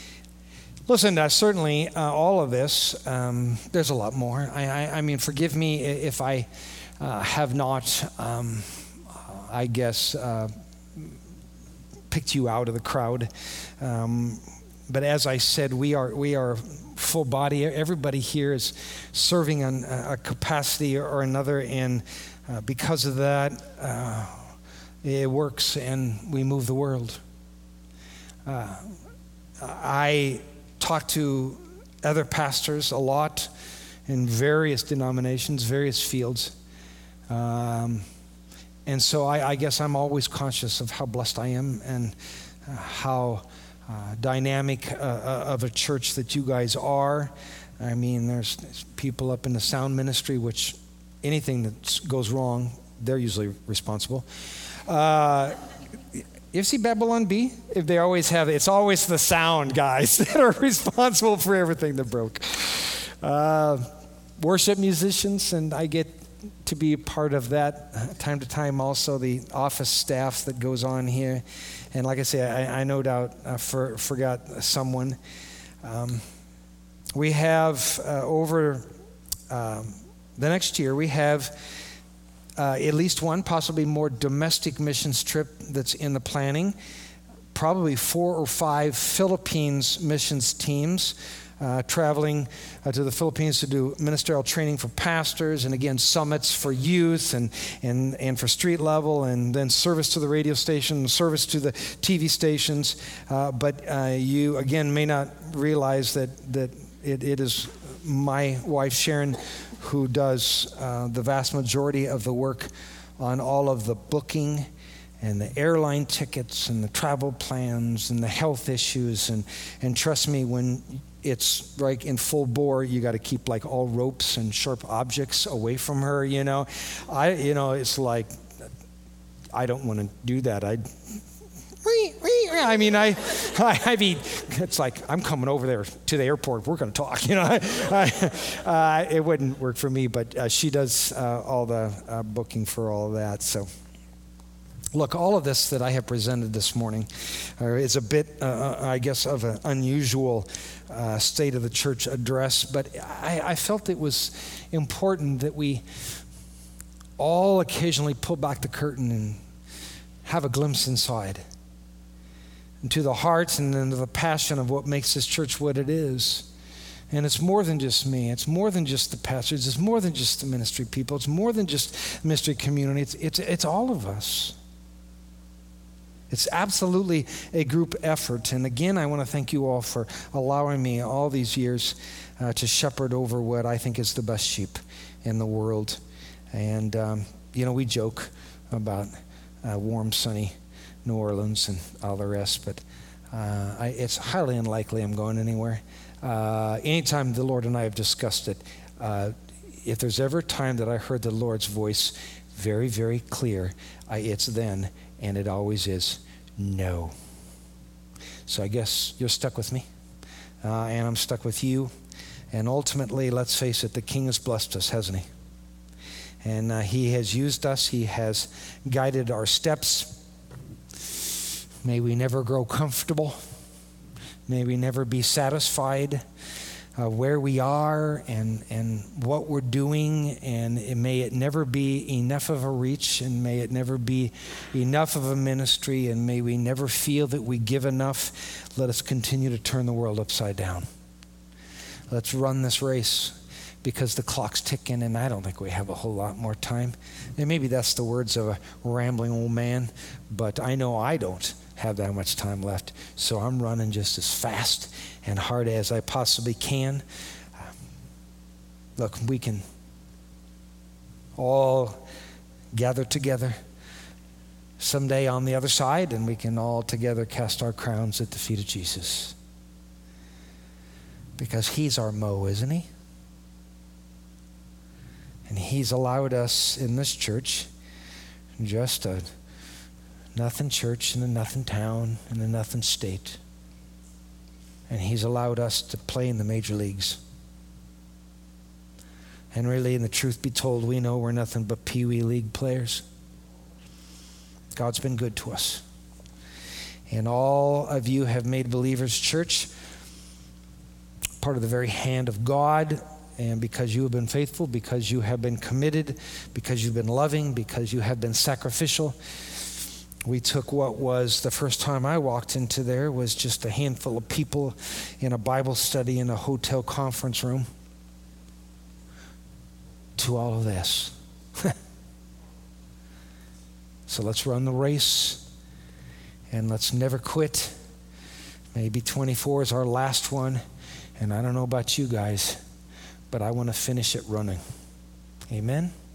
Listen, uh, certainly uh, all of this. Um, there's a lot more. I, I, I mean, forgive me if I uh, have not. Um, I guess. Uh, picked you out of the crowd. Um, but as I said, we are we are full body. Everybody here is serving on a capacity or another, and uh, because of that, uh, it works and we move the world. Uh, I talk to other pastors a lot in various denominations, various fields. Um, And so I, I guess I'm always conscious of how blessed I am and uh, how uh, dynamic uh, of a church that you guys are. I mean, there's, there's people up in the sound ministry, which anything that goes wrong, they're usually responsible. Uh, you see Babylon B? If they always have, it's always the sound guys that are responsible for everything that broke. Uh, worship musicians, and I get to be a part of that time to time. Also the office staff that goes on here, and like I say, I, I no doubt uh, for, forgot someone. Um, we have uh, over um, the next year we have uh, at least one, possibly more domestic missions trip that's in the planning. Probably four or five Philippines missions teams. Uh, traveling uh, to the Philippines to do ministerial training for pastors, and again summits for youth and and and for street level, and then service to the radio station, service to the T V stations. Uh, but uh, you again may not realize that that it, it is my wife Sharon who does uh, the vast majority of the work on all of the booking and the airline tickets and the travel plans and the health issues, and and trust me, when it's like in full bore, you got to keep like all ropes and sharp objects away from her, you know. I, you know, it's like, I don't want to do that. I, I mean, I, I, I mean, it's like, I'm coming over there to the airport. We're going to talk, you know. I, I, uh, it wouldn't work for me, but uh, she does uh, all the uh, booking for all of that, so. Look, all of this that I have presented this morning uh, is a bit, uh, I guess, of an unusual uh, state of the church address, but I, I felt it was important that we all occasionally pull back the curtain and have a glimpse inside. into the heart and into the passion of what makes this church what it is. And it's more than just me. It's more than just the pastors. It's more than just the ministry people. It's more than just ministry community. It's, it's, it's all of us. It's absolutely a group effort. And again, I want to thank you all for allowing me all these years uh, to shepherd over what I think is the best sheep in the world. And, um, you know, we joke about uh, warm, sunny New Orleans and all the rest, but uh, I, it's highly unlikely I'm going anywhere. Uh, anytime the Lord and I have discussed it, uh, if there's ever a time that I heard the Lord's voice very, very clear, I, it's then. And it always is no. So I guess you're stuck with me, uh, and I'm stuck with you. And ultimately, let's face it, the King has blessed us, hasn't he? And uh, he has used us. He has guided our steps. May we never grow comfortable. May we never be satisfied Uh, where we are and, and what we're doing, and it, may it never be enough of a reach, and may it never be enough of a ministry, and may we never feel that we give enough. Let us continue to turn the world upside down. Let's run this race because the clock's ticking, and I don't think we have a whole lot more time. And maybe that's the words of a rambling old man, but I know I don't have that much time left, so I'm running just as fast and hard as I possibly can. Look, we can all gather together someday on the other side, and we can all together cast our crowns at the feet of Jesus. Because he's our Mo, isn't he? And he's allowed us in this church, just a nothing church in a nothing town in a nothing state. And he's allowed us to play in the major leagues. And really, in the truth be told, we know we're nothing but Pee-wee League players. God's been good to us. And all of you have made Believers Church part of the very hand of God. And because you have been faithful, because you have been committed, because you've been loving, because you have been sacrificial, we took what was, the first time I walked into there, was just a handful of people in a Bible study in a hotel conference room, to all of this. So let's run the race, and let's never quit. Maybe twenty-four is our last one, and I don't know about you guys, but I want to finish it running. Amen?